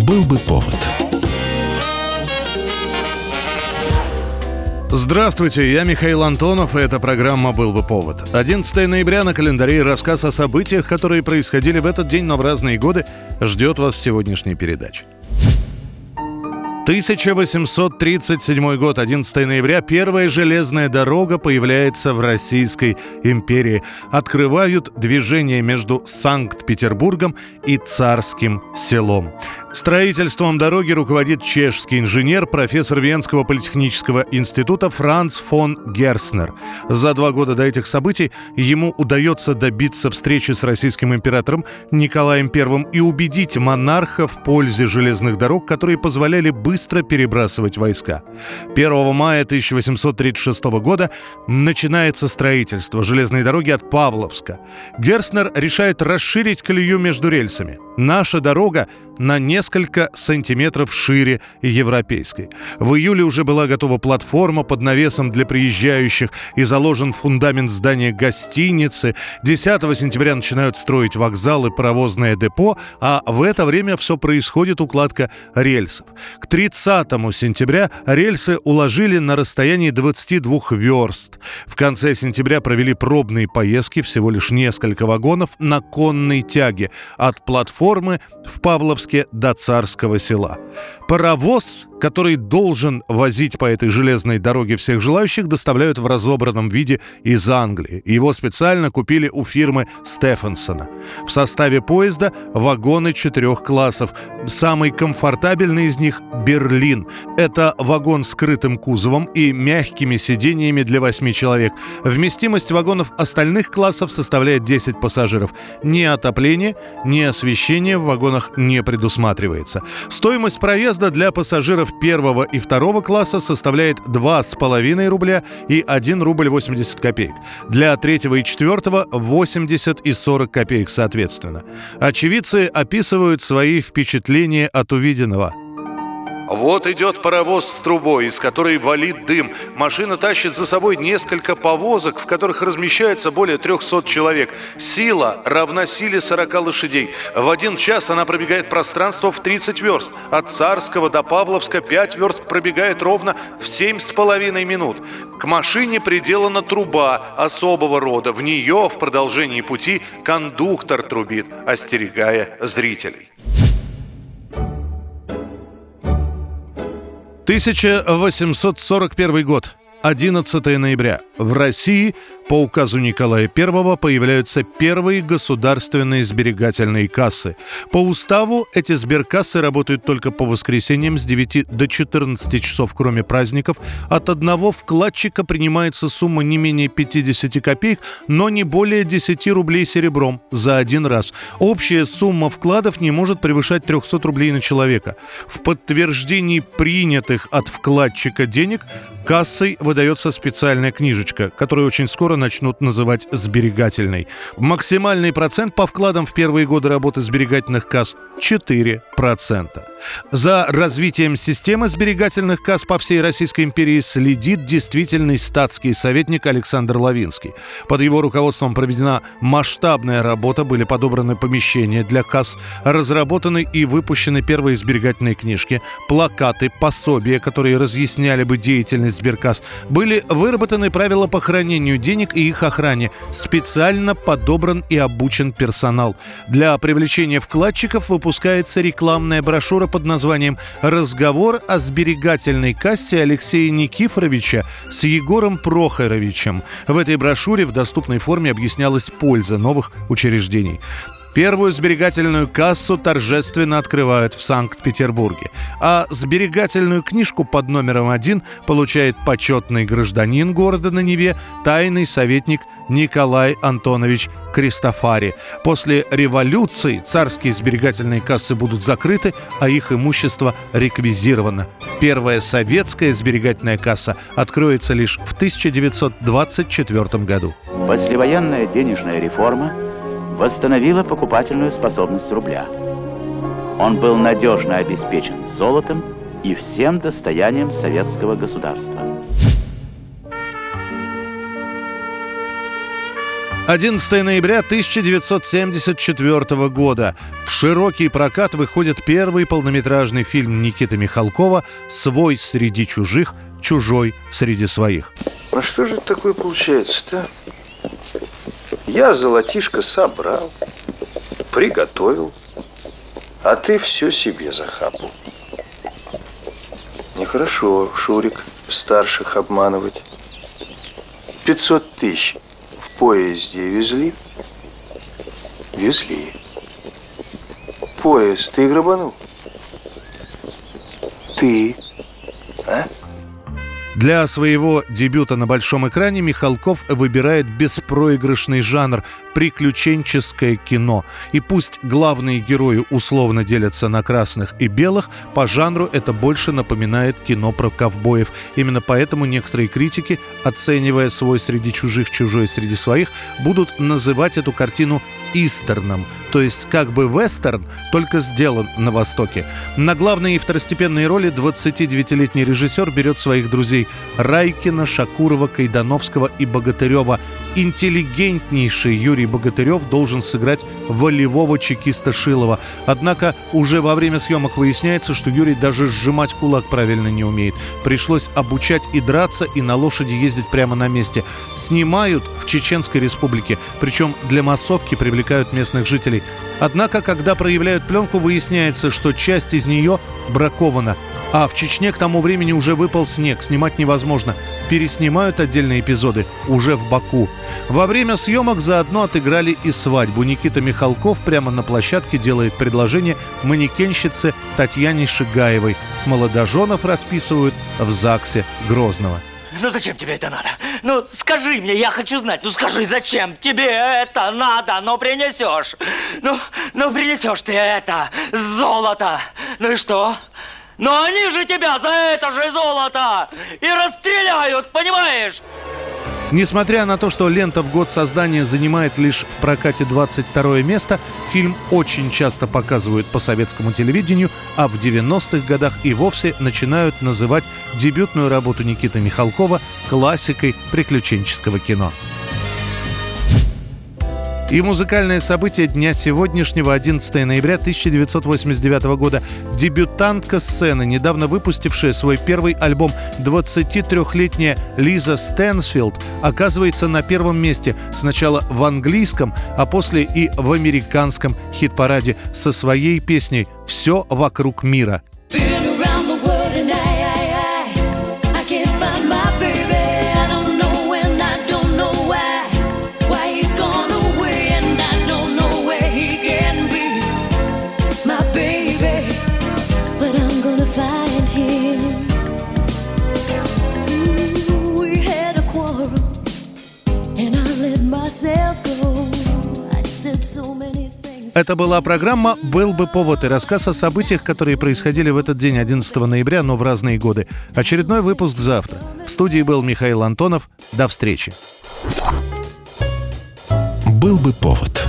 Был бы повод. Здравствуйте, я Михаил Антонов, и эта программа «Был бы повод». 11 ноября на календаре, и рассказ о событиях, которые происходили в этот день, но в разные годы, ждет вас в сегодняшней передаче. 1837 год, 11 ноября, первая железная дорога появляется в Российской империи. Открывают движение между Санкт-Петербургом и Царским Селом. Строительством дороги руководит чешский инженер, профессор Венского политехнического института Франц фон Герцнер. За 2 года до этих событий ему удается добиться встречи с российским императором Николаем I и убедить монарха в пользе железных дорог, которые позволяли быстро перебрасывать войска. 1 мая 1836 года начинается строительство железной дороги от Павловска. Герцнер решает расширить колею между рельсами. Наша дорога на несколько сантиметров шире европейской. В июле уже была готова платформа под навесом для приезжающих и заложен фундамент здания гостиницы. 10 сентября начинают строить вокзал и паровозное депо, а в это время все происходит укладка рельсов. К 30 сентября рельсы уложили на расстоянии 22 верст. В конце сентября провели пробные поездки, всего лишь несколько вагонов, на конной тяге от платформы в Павловске до Царского Села. Паровоз, который должен возить по этой железной дороге всех желающих, доставляют в разобранном виде из Англии. Его специально купили у фирмы Стефенсона. В составе поезда вагоны 4 классов. Самый комфортабельный из них – «Берлин». Это вагон с скрытым кузовом и мягкими сиденьями для 8 человек. Вместимость вагонов остальных классов составляет 10 пассажиров. Ни отопления, ни освещения в вагонах не предусматривается. Стоимость проезда для пассажиров 1 и 2 класса составляет 2,5 рубля и 1 рубль 80 копеек. Для 3 и 4 – 80 и 40 копеек соответственно. Очевидцы описывают свои впечатления от увиденного. Вот идет паровоз с трубой, из которой валит дым. Машина тащит за собой несколько повозок, в которых размещается более 300 человек. Сила равна силе 40 лошадей. В 1 час она пробегает пространство в 30 верст. От Царского до Павловска 5 верст пробегает ровно в 7,5 минут. К машине приделана труба особого рода. В нее в продолжении пути кондуктор трубит, остерегая зрителей. 1841 год. 11 ноября. В России по указу Николая I появляются первые государственные сберегательные кассы. По уставу эти сберкассы работают только по воскресеньям с 9 до 14 часов, кроме праздников. От одного вкладчика принимается сумма не менее 50 копеек, но не более 10 рублей серебром за один раз. Общая сумма вкладов не может превышать 300 рублей на человека. В подтверждении принятых от вкладчика денег кассой выдается специальная книжечка, которую очень скоро начнут называть сберегательной. Максимальный процент по вкладам в первые годы работы сберегательных касс – 4%. За развитием системы сберегательных касс по всей Российской империи следит действительный статский советник Александр Лавинский. Под его руководством проведена масштабная работа, были подобраны помещения для касс, разработаны и выпущены первые сберегательные книжки, плакаты, пособия, которые разъясняли бы деятельность сберкасс. Были выработаны правила по хранению денег и их охране. Специально подобран и обучен персонал. Для привлечения вкладчиков выпускается рекламная брошюра под названием «Разговор о сберегательной кассе Алексея Никифоровича с Егором Прохоровичем». В этой брошюре в доступной форме объяснялась польза новых учреждений. Первую сберегательную кассу торжественно открывают в Санкт-Петербурге, а сберегательную книжку под номером 1 получает почетный гражданин города на Неве, тайный советник Николай Антонович Кристофари. После революции царские сберегательные кассы будут закрыты, а их имущество реквизировано. Первая советская сберегательная касса откроется лишь в 1924 году. Послевоенная денежная реформа восстановила покупательную способность рубля. Он был надежно обеспечен золотом и всем достоянием советского государства. 11 ноября 1974 года. В широкий прокат выходит первый полнометражный фильм Никиты Михалкова «Свой среди чужих, чужой среди своих». А что же это такое получается-то? Я золотишко собрал, приготовил, а ты все себе захапал. Нехорошо, Шурик, старших обманывать. 500 тысяч в поезде везли? Везли. Поезд ты грабанул? Ты, а? Для своего дебюта на большом экране Михалков выбирает беспроигрышный жанр – приключенческое кино. И пусть главные герои условно делятся на красных и белых, по жанру это больше напоминает кино про ковбоев. Именно поэтому некоторые критики, оценивая «Свой среди чужих, чужой среди своих», будут называть эту картину истерном, то есть как бы вестерн, только сделан на Востоке. На главные и второстепенные роли 29-летний режиссер берет своих друзей Райкина, Шакурова, Кайдановского и Богатырева. Интеллигентнейший Юрий Богатырев должен сыграть волевого чекиста Шилова. Однако уже во время съемок выясняется, что Юрий даже сжимать кулак правильно не умеет. Пришлось обучать и драться, и на лошади ездить прямо на месте. Снимают в Чеченской Республике, причем для массовки привлекают местных жителей. Однако, когда проявляют пленку, выясняется, что часть из нее бракована. А в Чечне к тому времени уже выпал снег, снимать невозможно. Переснимают отдельные эпизоды уже в Баку. Во время съемок заодно отыграли и свадьбу. Никита Михалков прямо на площадке делает предложение манекенщице Татьяне Шигаевой. Молодоженов расписывают в ЗАГСе Грозного. Ну зачем тебе это надо? Ну скажи мне, я хочу знать. Ну скажи, зачем тебе это надо? Ну принесешь. Ну принесешь ты это золото. Ну и что? Но они же тебя за это же золото и расстреляют, понимаешь? Несмотря на то, что лента в год создания занимает лишь в прокате 22 место, фильм очень часто показывают по советскому телевидению, а в 90-х годах и вовсе начинают называть дебютную работу Никиты Михалкова классикой приключенческого кино. И музыкальное событие дня сегодняшнего, 11 ноября 1989 года. Дебютантка сцены, недавно выпустившая свой первый альбом, 23-летняя Лиза Стэнсфилд, оказывается на первом месте. Сначала в английском, а после и в американском хит-параде со своей песней «Все вокруг мира». Это была программа «Был бы повод» и рассказ о событиях, которые происходили в этот день, 11 ноября, но в разные годы. Очередной выпуск завтра. В студии был Михаил Антонов. До встречи. «Был бы повод».